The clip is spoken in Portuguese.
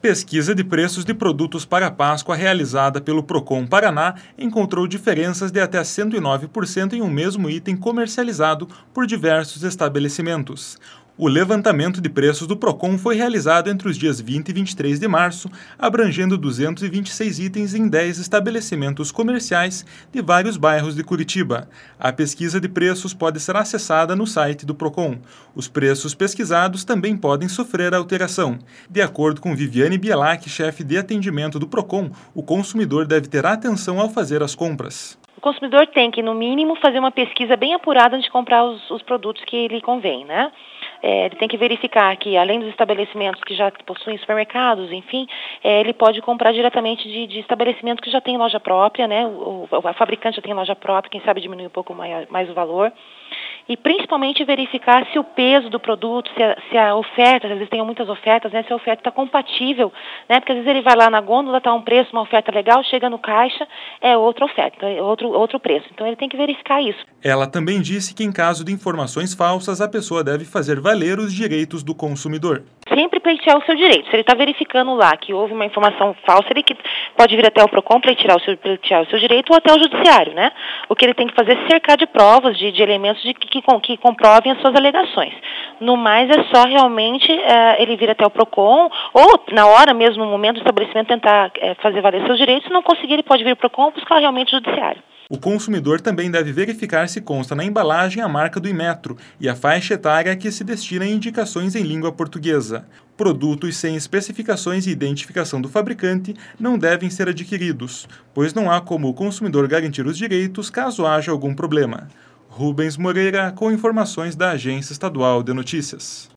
Pesquisa de preços de produtos para a Páscoa realizada pelo Procon Paraná encontrou diferenças de até 109% em um mesmo item comercializado por diversos estabelecimentos. O levantamento de preços do Procon foi realizado entre os dias 20 e 23 de março, abrangendo 226 itens em 10 estabelecimentos comerciais de vários bairros de Curitiba. A pesquisa de preços pode ser acessada no site do Procon. Os preços pesquisados também podem sofrer alteração. De acordo com Viviane Bielac, chefe de atendimento do Procon, o consumidor deve ter atenção ao fazer as compras. O consumidor tem que, no mínimo, fazer uma pesquisa bem apurada antes de comprar os produtos que lhe convém, né? Ele tem que verificar que, além dos estabelecimentos que já possuem supermercados, enfim, ele pode comprar diretamente de estabelecimento que já tem loja própria, né? A fabricante já tem loja própria, quem sabe diminuir um pouco mais o valor. E principalmente verificar se o peso do produto, se a oferta, às vezes tem muitas ofertas, né? Se a oferta está compatível, né? Porque às vezes ele vai lá na gôndola, está um preço, uma oferta legal, chega no caixa, é outra oferta, é outro preço. Então ele tem que verificar isso. Ela também disse que em caso de informações falsas, a pessoa deve fazer valer os direitos do consumidor. Sempre pleitear o seu direito. Se ele está verificando lá que houve uma informação falsa, ele pode vir até o Procon pleitear o seu direito ou até o judiciário, né? O que ele tem que fazer é cercar de provas, de elementos que comprovem as suas alegações. No mais, é só realmente ele vir até o Procon ou, na hora mesmo, no momento do estabelecimento, tentar fazer valer seus direitos. Se não conseguir, ele pode vir ao Procon ou buscar realmente o judiciário. O consumidor também deve verificar se consta na embalagem a marca do Inmetro e a faixa etária a que se destina a indicações em língua portuguesa. Produtos sem especificações e identificação do fabricante não devem ser adquiridos, pois não há como o consumidor garantir os direitos caso haja algum problema. Rubens Moreira, com informações da Agência Estadual de Notícias.